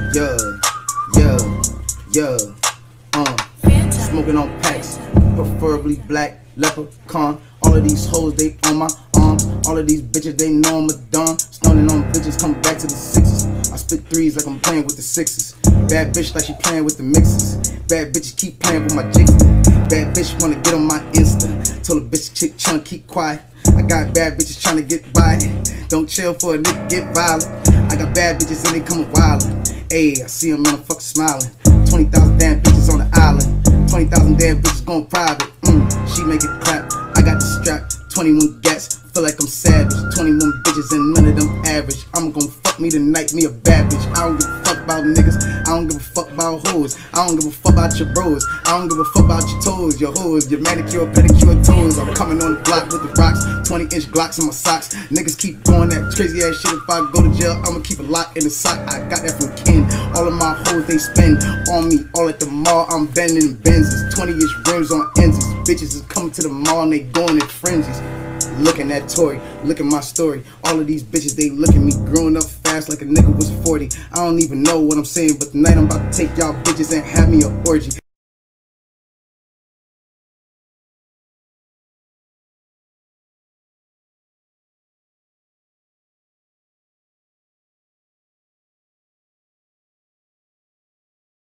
Yeah, yeah, yeah. Smoking on packs, preferably black leprechaun. All of these hoes, they on my arms. All of these bitches, they know I'm a don. Stunning on bitches, come back to the sixes. I spit threes like I'm playing with the sixes. Bad bitch like she playing with the mixes. Bad bitches keep playing with my jigs. Bad bitch wanna get on my Insta. Told a bitch chick tryna keep quiet. I got bad bitches tryna get by. Don't chill for a nigga get violent. I got bad bitches and they coming wildin'. Ayy, I see them motherfuckers smiling. 20,000 damn bitches on the island. 20,000 damn bitches going private. She make it clap. I got the strap. 21 gats. Feel like I'm savage. 21 bitches and none of them average. I'm gon' fuck me tonight, me a bad bitch. I don't give a fuck about niggas. I don't give a fuck about hoes. I don't give a fuck about your bros. I don't give a fuck about your toes, your hoes, your manicure, pedicure toes. I'm coming on the block with the rocks. 20-inch Glocks in my socks. Niggas keep doing that crazy ass shit. If I go to jail, I'ma keep a lock in the sock. I got that from Ken. All of my hoes, they spend on me. All at the mall, I'm bending in Benzes. 20-inch rims on Enzes. Bitches is coming to the mall and they going in frenzies. Looking at Tory, look at my story. All of these bitches, they look at me growing up fast like a nigga was 40. I don't even know what I'm saying, but tonight I'm about to take y'all bitches and have me an orgy.